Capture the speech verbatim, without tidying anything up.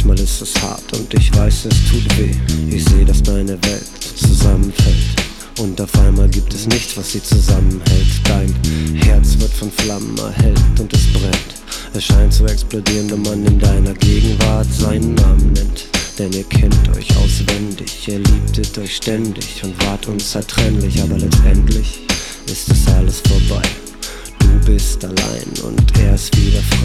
Manchmal ist es hart und ich weiß, es tut weh. Ich sehe, dass deine Welt zusammenfällt und auf einmal gibt es nichts, was sie zusammenhält. Dein Herz wird von Flammen erhellt und es brennt. Es scheint zu explodieren, wenn man in deiner Gegenwart seinen Namen nennt. Denn ihr kennt euch auswendig, ihr liebtet euch ständig und wart unzertrennlich. Aber letztendlich ist es alles vorbei. Du bist allein und er ist wieder frei.